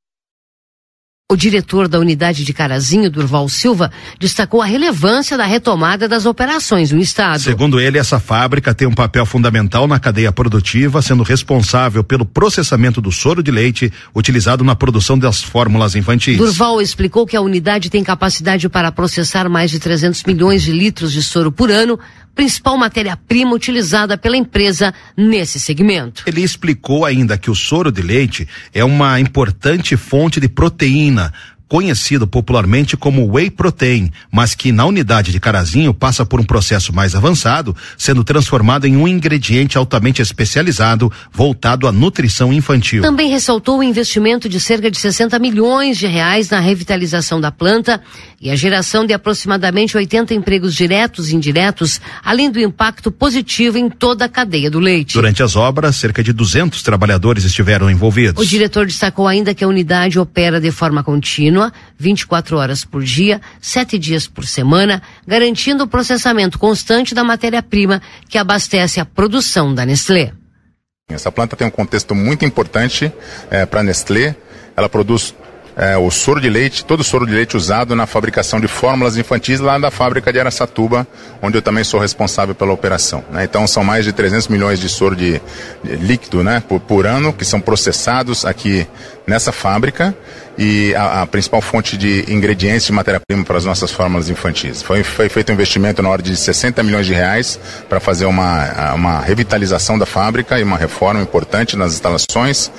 Speaker 2: O diretor da unidade de Carazinho, Durval Silva, destacou a relevância da retomada das operações no estado.
Speaker 1: Segundo ele, essa fábrica tem um papel fundamental na cadeia produtiva, sendo responsável pelo processamento do soro de leite utilizado na produção das fórmulas infantis.
Speaker 2: Durval explicou que a unidade tem capacidade para processar mais de trezentos milhões de litros de soro por ano, principal matéria-prima utilizada pela empresa nesse segmento.
Speaker 1: Ele explicou ainda que o soro de leite é uma importante fonte de proteína, conhecido popularmente como whey protein, mas que na unidade de Carazinho passa por um processo mais avançado, sendo transformado em um ingrediente altamente especializado voltado à nutrição infantil.
Speaker 2: Também ressaltou o investimento de cerca de sessenta milhões de reais na revitalização da planta e a geração de aproximadamente oitenta empregos diretos e indiretos, além do impacto positivo em toda a cadeia do leite.
Speaker 1: Durante as obras, cerca de duzentos trabalhadores estiveram envolvidos.
Speaker 2: O diretor destacou ainda que a unidade opera de forma contínua, vinte e quatro horas por dia, sete dias por semana, garantindo o processamento constante da matéria-prima que abastece a produção da Nestlé.
Speaker 12: Essa planta tem um contexto muito importante é, para a Nestlé. Ela produz é, o soro de leite, todo o soro de leite usado na fabricação de fórmulas infantis lá da fábrica de Araçatuba, onde eu também sou responsável pela operação, né? Então são mais de trezentos milhões de soro de, de líquido, né, por, por ano, que são processados aqui nessa fábrica, e a, a principal fonte de ingredientes de matéria-prima para as nossas fórmulas infantis. Foi, foi feito um investimento na ordem de sessenta milhões de reais para fazer uma, uma revitalização da fábrica e uma reforma importante nas instalações.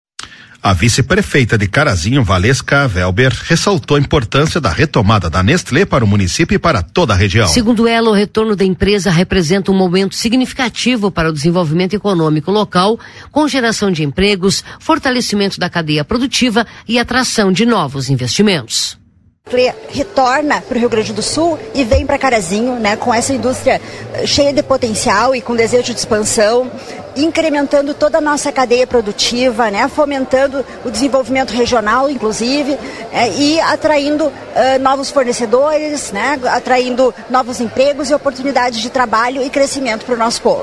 Speaker 1: A vice-prefeita de Carazinho, Valesca Velber, ressaltou a importância da retomada da Nestlé para o município e para toda a região.
Speaker 2: Segundo ela, o retorno da empresa representa um momento significativo para o desenvolvimento econômico local, com geração de empregos, fortalecimento da cadeia produtiva e atração de novos investimentos.
Speaker 13: Retorna para o Rio Grande do Sul e vem para Carazinho, né, com essa indústria cheia de potencial e com desejo de expansão, incrementando toda a nossa cadeia produtiva, né, fomentando o desenvolvimento regional, inclusive, é, e atraindo uh, novos fornecedores, né, atraindo novos empregos e oportunidades de trabalho e crescimento para o nosso povo.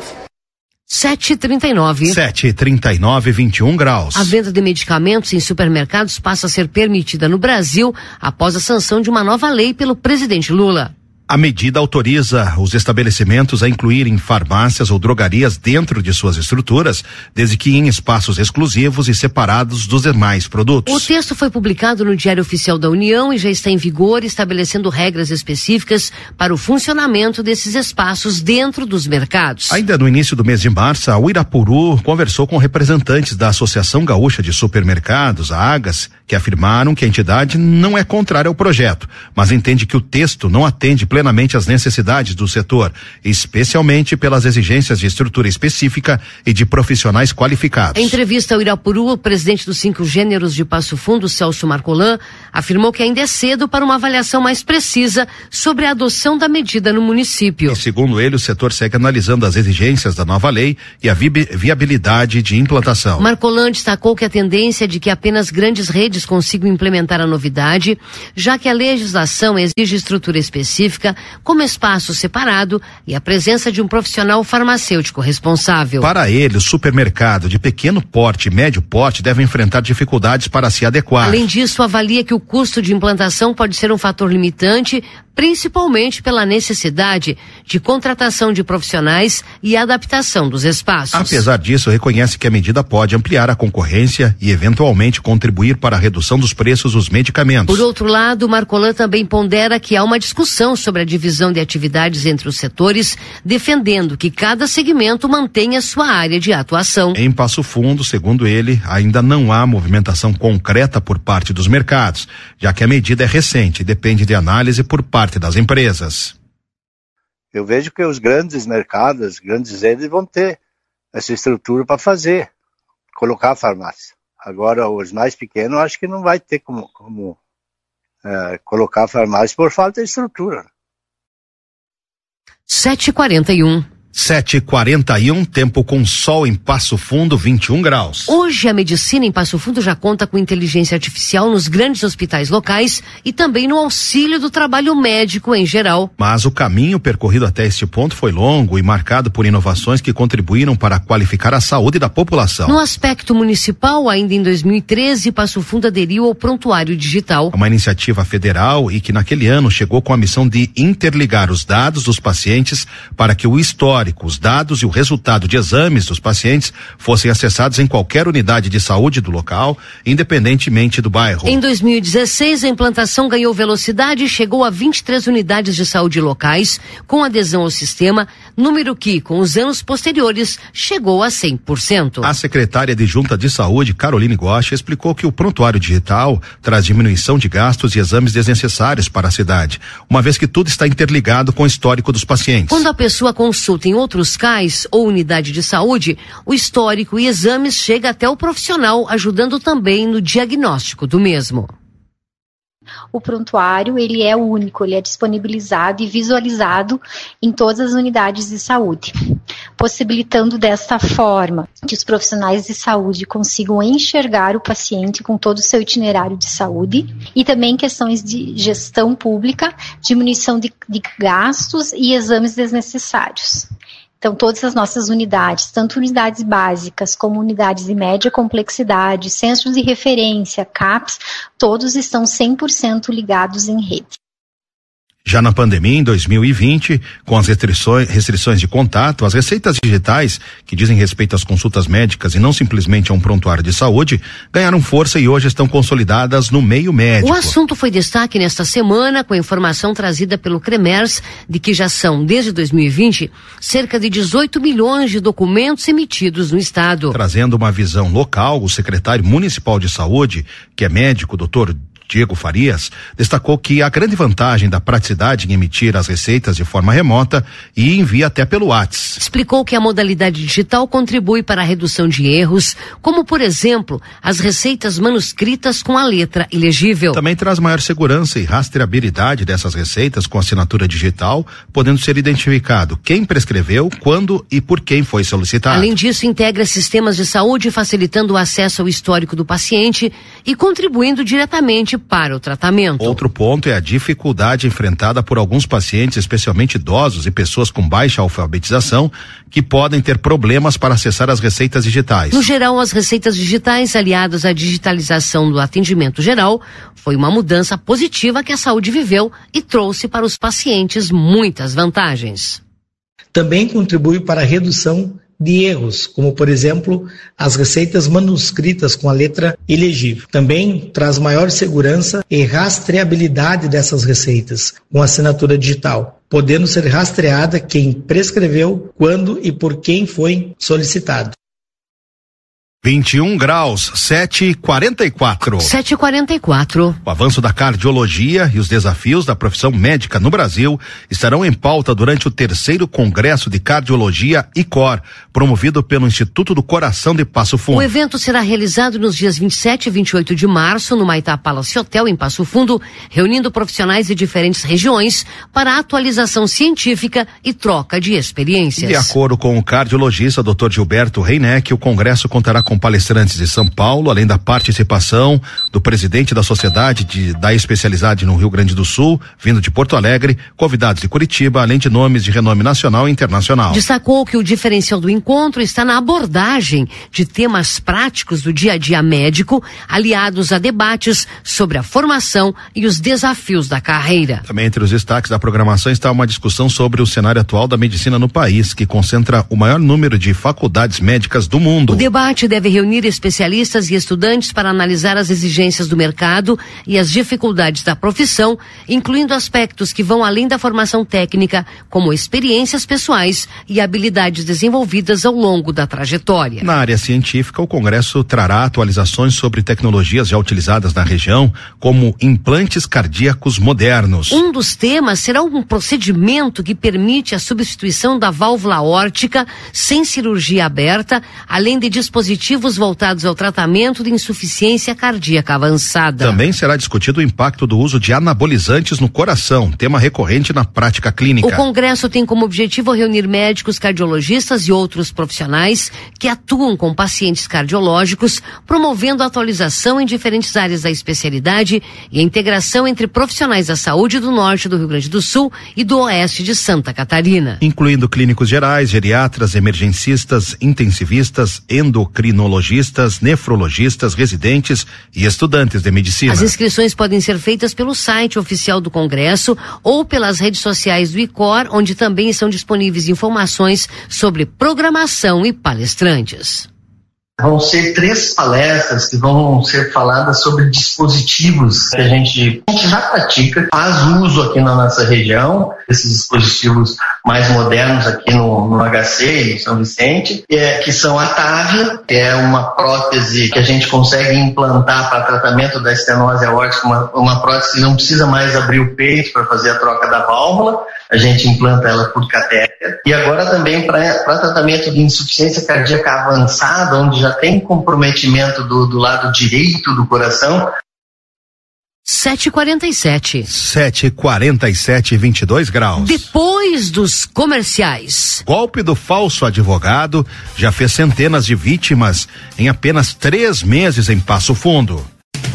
Speaker 2: sete e trinta e nove.
Speaker 1: sete e trinta e nove, vinte e um graus.
Speaker 2: A venda de medicamentos em supermercados passa a ser permitida no Brasil após a sanção de uma nova lei pelo presidente Lula.
Speaker 1: A medida autoriza os estabelecimentos a incluírem farmácias ou drogarias dentro de suas estruturas, desde que em espaços exclusivos e separados dos demais produtos.
Speaker 2: O texto foi publicado no Diário Oficial da União e já está em vigor, estabelecendo regras específicas para o funcionamento desses espaços dentro dos mercados.
Speaker 1: Ainda no início do mês de março, a Uirapuru conversou com representantes da Associação Gaúcha de Supermercados, a AGAS, que afirmaram que a entidade não é contrária ao projeto, mas entende que o texto não atende plenamente às necessidades do setor, especialmente pelas exigências de estrutura específica e de profissionais qualificados.
Speaker 2: Em entrevista ao Irapuru, o presidente dos Cinco Gêneros de Passo Fundo, Celso Marcolan, afirmou que ainda é cedo para uma avaliação mais precisa sobre a adoção da medida no município.
Speaker 1: E segundo ele, o setor segue analisando as exigências da nova lei e a vi- viabilidade de implantação.
Speaker 2: Marcolan destacou que a tendência é de que apenas grandes redes consigam implementar a novidade, já que a legislação exige estrutura específica, como espaço separado e a presença de um profissional farmacêutico responsável.
Speaker 1: Para ele, o supermercado de pequeno porte e médio porte deve enfrentar dificuldades para se adequar.
Speaker 2: Além disso, avalia que o custo de implantação pode ser um fator limitante, principalmente pela necessidade de contratação de profissionais e adaptação dos espaços.
Speaker 1: Apesar disso, reconhece que a medida pode ampliar a concorrência e eventualmente contribuir para a redução dos preços dos medicamentos.
Speaker 2: Por outro lado, Marcolan também pondera que há uma discussão sobre a divisão de atividades entre os setores, defendendo que cada segmento mantenha sua área de atuação.
Speaker 1: Em Passo Fundo, segundo ele, ainda não há movimentação concreta por parte dos mercados, já que a medida é recente e depende de análise por parte das empresas.
Speaker 14: Eu vejo que os grandes mercados, grandes redes vão ter essa estrutura para fazer, colocar a farmácia. Agora, os mais pequenos, acho que não vai ter como, como é, colocar a farmácia por falta de estrutura.
Speaker 2: sete e quarenta e um.
Speaker 1: sete e quarenta e um, tempo com sol em Passo Fundo, vinte e um graus.
Speaker 2: Hoje a medicina em Passo Fundo já conta com inteligência artificial nos grandes hospitais locais e também no auxílio do trabalho médico em geral.
Speaker 1: Mas o caminho percorrido até este ponto foi longo e marcado por inovações que contribuíram para qualificar a saúde da população.
Speaker 2: No aspecto municipal, ainda em dois mil e treze, Passo Fundo aderiu ao Prontuário Digital.
Speaker 1: Uma iniciativa federal e que naquele ano chegou com a missão de interligar os dados dos pacientes para que o histórico histórico, os dados e o resultado de exames dos pacientes fossem acessados em qualquer unidade de saúde do local, independentemente do bairro.
Speaker 2: Em dois mil e dezesseis, a implantação ganhou velocidade e chegou a vinte e três unidades de saúde locais, com adesão ao sistema, número que, com os anos posteriores, chegou a cem por cento.
Speaker 1: A secretária de Junta de Saúde, Caroline Gosch, explicou que o prontuário digital traz diminuição de gastos e exames desnecessários para a cidade, uma vez que tudo está interligado com o histórico dos pacientes.
Speaker 2: Quando a pessoa consulta em outros cais ou unidade de saúde, o histórico e exames chega até o profissional, ajudando também no diagnóstico do mesmo.
Speaker 15: O prontuário, ele é único, ele é disponibilizado e visualizado em todas as unidades de saúde, possibilitando desta forma que os profissionais de saúde consigam enxergar o paciente com todo o seu itinerário de saúde e também questões de gestão pública, diminuição de, de gastos e exames desnecessários. Então, todas as nossas unidades, tanto unidades básicas como unidades de média complexidade, centros de referência, C A Ps, todos estão cem por cento ligados em rede.
Speaker 1: Já na pandemia, em dois mil e vinte, com as restrições, restrições de contato, as receitas digitais, que dizem respeito às consultas médicas e não simplesmente a um prontuário de saúde, ganharam força e hoje estão consolidadas no meio médico.
Speaker 2: O assunto foi destaque nesta semana, com a informação trazida pelo CREMERS de que já são, desde dois mil e vinte, cerca de dezoito milhões de documentos emitidos no estado.
Speaker 1: Trazendo uma visão local, o secretário municipal de saúde, que é médico, doutor Diego Farias, destacou que a grande vantagem da praticidade em emitir as receitas de forma remota e envia até pelo WhatsApp.
Speaker 2: Explicou que a modalidade digital contribui para a redução de erros, como, por exemplo, as receitas manuscritas com a letra ilegível.
Speaker 1: Também traz maior segurança e rastreabilidade dessas receitas com assinatura digital, podendo ser identificado quem prescreveu, quando e por quem foi solicitado.
Speaker 2: Além disso, integra sistemas de saúde, facilitando o acesso ao histórico do paciente e contribuindo diretamente para o tratamento.
Speaker 1: Outro ponto é a dificuldade enfrentada por alguns pacientes, especialmente idosos e pessoas com baixa alfabetização, que podem ter problemas para acessar as receitas digitais.
Speaker 2: No geral, as receitas digitais, aliadas à digitalização do atendimento geral, foi uma mudança positiva que a saúde viveu e trouxe para os pacientes muitas vantagens.
Speaker 16: Também contribui para a redução de erros, como por exemplo as receitas manuscritas com a letra ilegível. Também traz maior segurança e rastreabilidade dessas receitas com assinatura digital, podendo ser rastreada quem prescreveu, quando e por quem foi solicitado.
Speaker 1: vinte e um graus, sete e quarenta e quatro.
Speaker 2: sete e quarenta e quatro.
Speaker 1: O avanço da cardiologia e os desafios da profissão médica no Brasil estarão em pauta durante o terceiro Congresso de Cardiologia I C O R, promovido pelo Instituto do Coração de Passo Fundo.
Speaker 2: O evento será realizado nos dias vinte e sete e vinte e oito de março no Maitá Palace Hotel, em Passo Fundo, reunindo profissionais de diferentes regiões para atualização científica e troca de experiências.
Speaker 1: De acordo com o cardiologista doutor Gilberto Reineck, o Congresso contará com palestrantes de São Paulo, além da participação do presidente da Sociedade de, da Especialidade no Rio Grande do Sul, vindo de Porto Alegre, convidados de Curitiba, além de nomes de renome nacional e internacional.
Speaker 2: Destacou que o diferencial do encontro está na abordagem de temas práticos do dia a dia médico, aliados a debates sobre a formação e os desafios da carreira.
Speaker 1: Também entre os destaques da programação está uma discussão sobre o cenário atual da medicina no país, que concentra o maior número de faculdades médicas do mundo.
Speaker 2: O debate deve reunir especialistas e estudantes para analisar as exigências do mercado e as dificuldades da profissão, incluindo aspectos que vão além da formação técnica, como experiências pessoais e habilidades desenvolvidas ao longo da trajetória.
Speaker 1: Na área científica, o Congresso trará atualizações sobre tecnologias já utilizadas na região, como implantes cardíacos modernos.
Speaker 2: Um dos temas será um procedimento que permite a substituição da válvula aórtica sem cirurgia aberta, além de dispositivos voltados ao tratamento de insuficiência cardíaca avançada.
Speaker 1: Também será discutido o impacto do uso de anabolizantes no coração, tema recorrente na prática clínica.
Speaker 2: O Congresso tem como objetivo reunir médicos, cardiologistas e outros profissionais que atuam com pacientes cardiológicos, promovendo a atualização em diferentes áreas da especialidade e a integração entre profissionais da saúde do norte do Rio Grande do Sul e do oeste de Santa Catarina.
Speaker 1: Incluindo clínicos gerais, geriatras, emergencistas, intensivistas, endocrinologistas, endocrinologistas, nefrologistas, residentes e estudantes de medicina.
Speaker 2: As inscrições podem ser feitas pelo site oficial do Congresso ou pelas redes sociais do I C O R, onde também estão disponíveis informações sobre programação e palestrantes.
Speaker 17: Vão ser três palestras que vão ser faladas sobre dispositivos que a gente, a gente já pratica, faz uso aqui na nossa região, esses dispositivos mais modernos aqui no, no H C e no São Vicente, é, que são a Távia, que é uma prótese que a gente consegue implantar para tratamento da estenose aórtica, uma, uma prótese que não precisa mais abrir o peito para fazer a troca da válvula, a gente implanta ela por catéter. E agora também para tratamento de insuficiência cardíaca avançada, onde já tem comprometimento do, do lado direito do coração.
Speaker 2: sete e quarenta e sete.
Speaker 1: sete e quarenta e sete, vinte e dois graus.
Speaker 2: Depois dos comerciais.
Speaker 1: Golpe do falso advogado já fez centenas de vítimas em apenas três meses em Passo Fundo.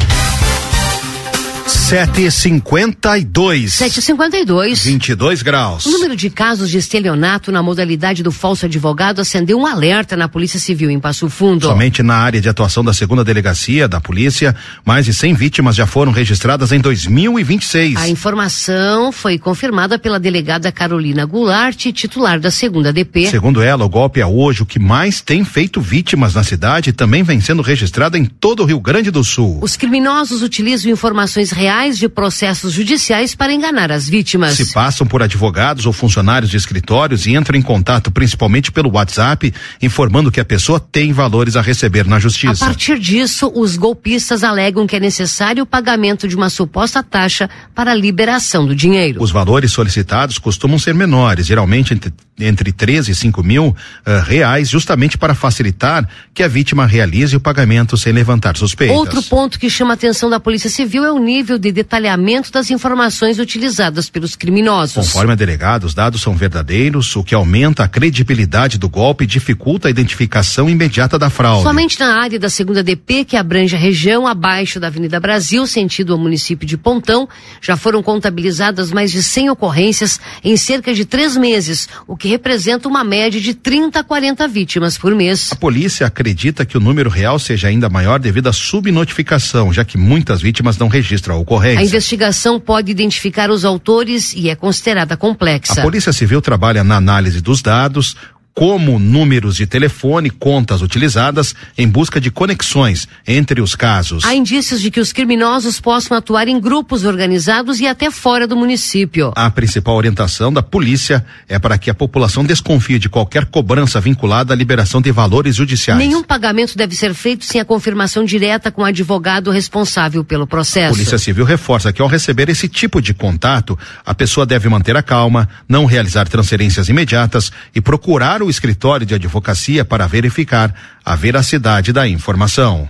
Speaker 1: sete e cinquenta e dois.
Speaker 2: sete e cinquenta e dois.
Speaker 1: vinte e dois graus.
Speaker 2: O número de casos de estelionato na modalidade do falso advogado acendeu um alerta na Polícia Civil em Passo Fundo.
Speaker 1: Somente na área de atuação da segunda delegacia da polícia, mais de cem vítimas já foram registradas em dois mil e vinte e seis.
Speaker 2: A informação foi confirmada pela delegada Carolina Goulart, titular da segunda D P.
Speaker 1: Segundo ela, o golpe é hoje o que mais tem feito vítimas na cidade e também vem sendo registrado em todo o Rio Grande do Sul.
Speaker 2: Os criminosos utilizam informações reais de processos judiciais para enganar as vítimas.
Speaker 1: Se passam por advogados ou funcionários de escritórios e entram em contato principalmente pelo WhatsApp, informando que a pessoa tem valores a receber na justiça.
Speaker 2: A partir disso, os golpistas alegam que é necessário o pagamento de uma suposta taxa para a liberação do dinheiro.
Speaker 1: Os valores solicitados costumam ser menores, geralmente entre, entre três e cinco mil uh, reais, justamente para facilitar que a vítima realize o pagamento sem levantar suspeitas.
Speaker 2: Outro ponto que chama a atenção da Polícia Civil é o nível de detalhamento das informações utilizadas pelos criminosos.
Speaker 1: Conforme a delegada, os dados são verdadeiros, o que aumenta a credibilidade do golpe e dificulta a identificação imediata da fraude.
Speaker 2: Somente na área da segunda D P, que abrange a região abaixo da Avenida Brasil, sentido ao município de Pontão, já foram contabilizadas mais de cem ocorrências em cerca de três meses, o que representa uma média de trinta a quarenta vítimas por mês.
Speaker 1: A polícia acredita que o número real seja ainda maior devido à subnotificação, já que muitas vítimas não registram a ocorrência.
Speaker 2: A investigação pode identificar os autores e é considerada complexa.
Speaker 1: A Polícia Civil trabalha na análise dos dados, como números de telefone, contas utilizadas, em busca de conexões entre os casos.
Speaker 2: Há indícios de que os criminosos possam atuar em grupos organizados e até fora do município.
Speaker 1: A principal orientação da polícia é para que a população desconfie de qualquer cobrança vinculada à liberação de valores judiciais.
Speaker 2: Nenhum pagamento deve ser feito sem a confirmação direta com o advogado responsável pelo processo.
Speaker 1: A Polícia Civil reforça que ao receber esse tipo de contato, a pessoa deve manter a calma, não realizar transferências imediatas e procurar o escritório de advocacia para verificar a veracidade da informação.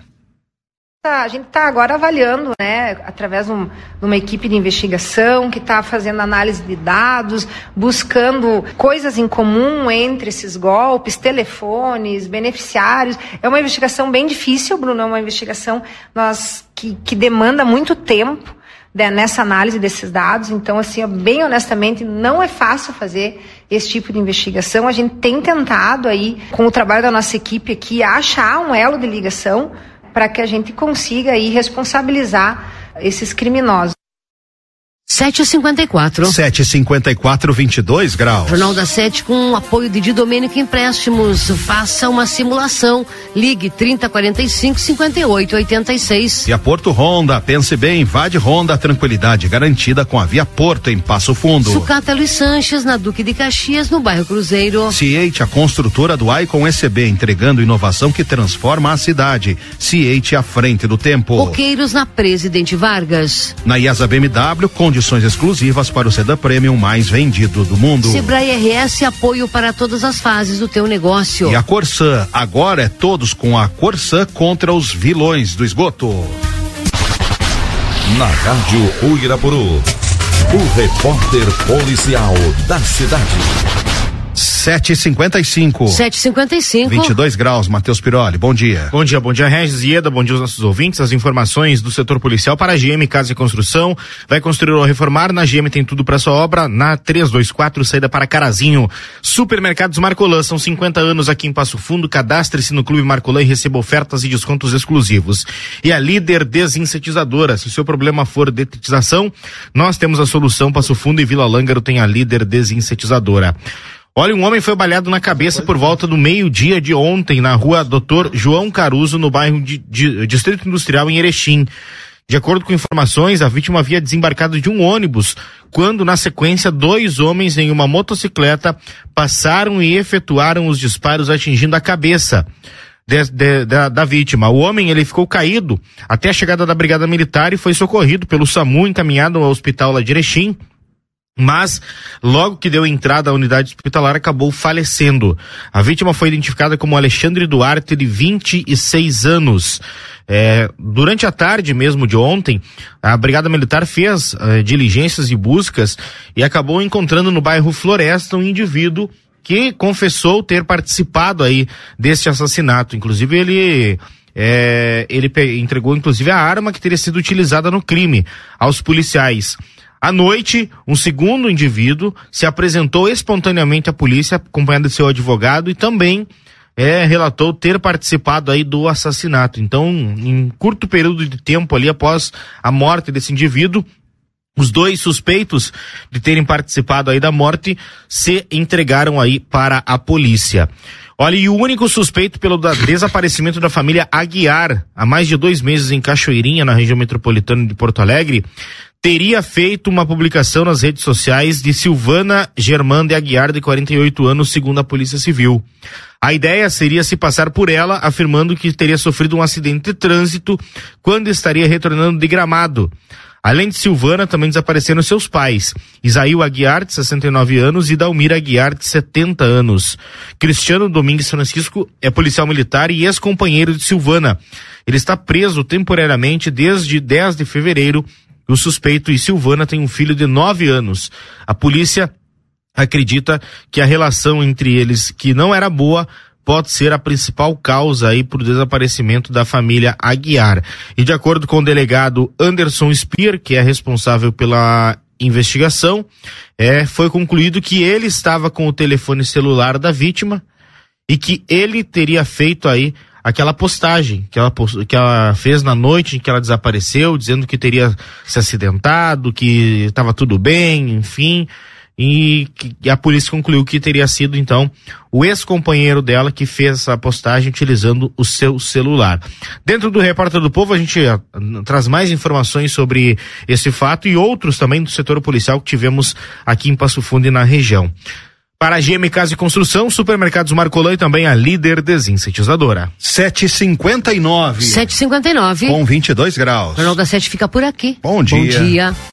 Speaker 18: A gente está agora avaliando, né, através de, um, de uma equipe de investigação que está fazendo análise de dados, buscando coisas em comum entre esses golpes, telefones, beneficiários. É uma investigação bem difícil, Bruno, é uma investigação nós, que, que demanda muito tempo nessa análise desses dados. Então, assim, bem honestamente, não é fácil fazer esse tipo de investigação. A gente tem tentado aí, com o trabalho da nossa equipe aqui, achar um elo de ligação para que a gente consiga aí responsabilizar esses criminosos.
Speaker 2: sete e cinquenta e quatro.
Speaker 1: sete e cinquenta e quatro, vinte e dois graus.
Speaker 2: Jornal da Sete com o apoio de Di Domênico Empréstimos. Faça uma simulação. Ligue trinta, quarenta e cinco, cinquenta e oito, oitenta e seis.
Speaker 1: Via Porto Honda, pense bem, vá de Honda, tranquilidade garantida com a Via Porto em Passo Fundo.
Speaker 2: Sucata Luiz Sanches, na Duque de Caxias, no bairro Cruzeiro.
Speaker 1: Ciate, a construtora do Icon S B, entregando inovação que transforma a cidade. Ciate à frente do tempo.
Speaker 2: Roqueiros, na Presidente Vargas.
Speaker 1: Na I A S A B M W, condições exclusivas para o sedã premium mais vendido do mundo.
Speaker 2: Sebrae R S, apoio para todas as fases do teu negócio.
Speaker 1: E a Corsã, agora é todos com a Corsã contra os vilões do esgoto.
Speaker 6: Na Rádio Uirapuru, o repórter policial da cidade.
Speaker 1: sete e cinquenta e cinco.
Speaker 2: sete e cinquenta e cinco.
Speaker 1: vinte e dois graus, Matheus Piroli, bom dia.
Speaker 10: Bom dia, bom dia, Regis e Eda, bom dia aos nossos ouvintes. As informações do setor policial para a G M Casa e Construção. Vai construir ou reformar, na G M tem tudo para sua obra, na trezentos e vinte e quatro, saída para Carazinho. Supermercados Marcolã, são cinquenta anos aqui em Passo Fundo. Cadastre-se no Clube Marcolã e receba ofertas e descontos exclusivos. E a Líder Desinsetizadora, se o seu problema for detetização, nós temos a solução. Passo Fundo e Vila Lângaro tem a Líder Desinsetizadora. Olha, um homem foi baleado na cabeça por volta do meio-dia de ontem na rua doutor João Caruso, no bairro de, de Distrito Industrial, em Erechim. De acordo com informações, a vítima havia desembarcado de um ônibus, quando, na sequência, dois homens em uma motocicleta passaram e efetuaram os disparos atingindo a cabeça de, de, da, da vítima. O homem, ele ficou caído até a chegada da Brigada Militar e foi socorrido pelo SAMU, encaminhado ao hospital lá de Erechim. Mas, logo que deu entrada à unidade hospitalar, acabou falecendo. A vítima foi identificada como Alexandre Duarte, de vinte e seis anos. É, durante a tarde mesmo de ontem, a Brigada Militar fez é, diligências e buscas e acabou encontrando no bairro Floresta um indivíduo que confessou ter participado aí deste assassinato. Inclusive, ele... É, ele pe- entregou inclusive a arma que teria sido utilizada no crime aos policiais. À noite, um segundo indivíduo se apresentou espontaneamente à polícia, acompanhado de seu advogado, e também é, relatou ter participado aí do assassinato. Então, em curto período de tempo ali após a morte desse indivíduo, os dois suspeitos de terem participado aí da morte se entregaram aí para a polícia. Olha, e o único suspeito pelo da desaparecimento da família Aguiar, há mais de dois meses em Cachoeirinha, na região metropolitana de Porto Alegre, teria feito uma publicação nas redes sociais de Silvana Germán de Aguiar, de quarenta e oito anos, segundo a Polícia Civil. A ideia seria se passar por ela, afirmando que teria sofrido um acidente de trânsito quando estaria retornando de Gramado. Além de Silvana, também desapareceram seus pais, Isaíl Aguiar, de sessenta e nove anos, e Dalmira Aguiar, de setenta anos. Cristiano Domingues Francisco é policial militar e ex-companheiro de Silvana. Ele está preso temporariamente desde dez de fevereiro. O suspeito e Silvana têm um filho de nove anos. A polícia acredita que a relação entre eles, que não era boa, pode ser a principal causa aí pro desaparecimento da família Aguiar. E de acordo com o delegado Anderson Speer, que é responsável pela investigação, é, foi concluído que ele estava com o telefone celular da vítima e que ele teria feito aí aquela postagem que ela, que ela fez na noite em que ela desapareceu, dizendo que teria se acidentado, que estava tudo bem, enfim, e, que, e a polícia concluiu que teria sido, então, o ex-companheiro dela que fez essa postagem utilizando o seu celular. Dentro do Repórter do Povo, a gente uh, traz mais informações sobre esse fato e outros também do setor policial que tivemos aqui em Passo Fundo e na região. Para a G M Casa e Construção, Supermercados Marcolã e também a Líder Desinsetizadora.
Speaker 1: sete e cinquenta e nove.
Speaker 2: sete e cinquenta e nove.
Speaker 1: Com vinte e dois graus.
Speaker 2: O Jornal da Sete fica por aqui.
Speaker 1: Bom dia.
Speaker 2: Bom dia.